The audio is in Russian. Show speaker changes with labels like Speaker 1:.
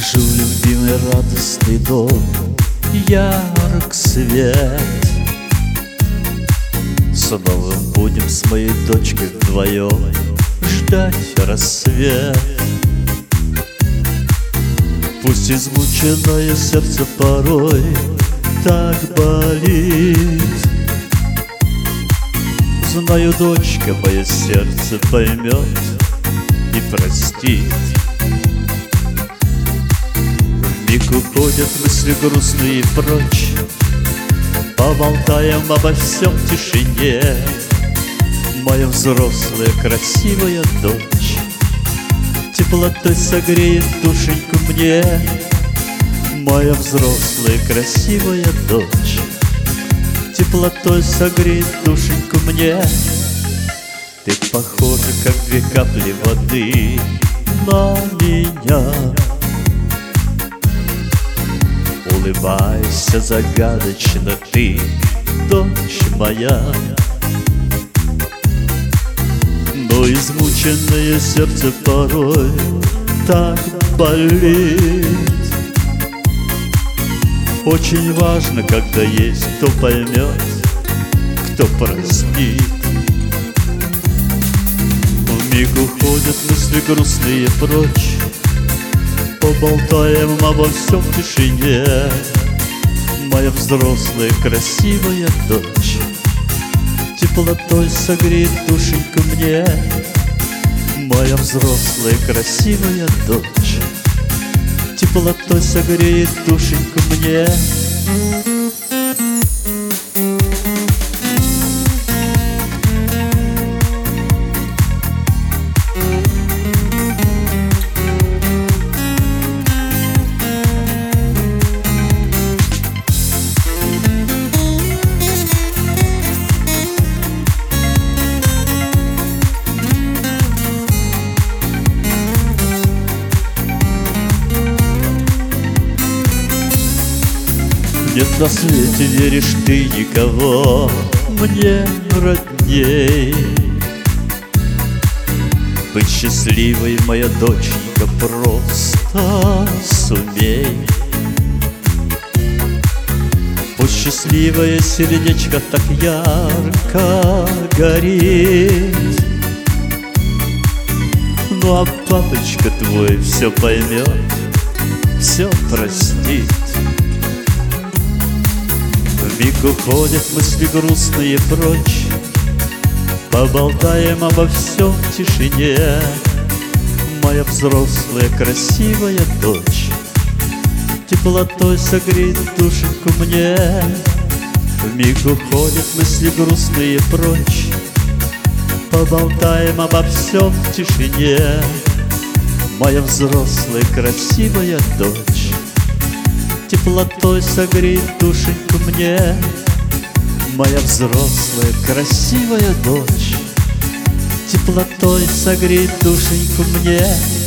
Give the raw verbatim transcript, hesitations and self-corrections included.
Speaker 1: Вхожу в любимый радостный дом, ярок свет. Снова будем с моей дочкой вдвоем ждать рассвет. Пусть измученное сердце порой так болит, знаю, дочка мое сердце поймет и простит. Вмиг уходят мысли грустные прочь, поболтаем обо всем в тишине. Моя взрослая красивая дочь теплотой согреет душеньку мне. Моя взрослая красивая дочь теплотой согреет душеньку мне. Ты похожа, как две капли воды на меня. Улыбайся загадочно ты, дочь моя. Но измученное сердце порой так болит. Очень важно, когда есть кто поймет, кто простит. Вмиг уходят мысли грустные прочь, поболтаем обо всем в тишине. Моя взрослая красивая дочь теплотой согреет душеньку мне. Моя взрослая красивая дочь теплотой согреет душеньку мне. Нет на свете, веришь ты, никого мне родней. Быть счастливой, моя доченька, просто сумей. Пусть счастливое сердечко так ярко горит, ну а папочка твой все поймет, все простит. Вмиг уходят мысли грустные прочь, поболтаем обо всем в тишине. Моя взрослая красивая дочь теплотой согреет душеньку мне. Вмиг уходят мысли грустные прочь, поболтаем обо всем в тишине. Моя взрослая красивая дочь теплотой согреет душеньку мне. Моя взрослая красивая дочь теплотой согреет душеньку мне.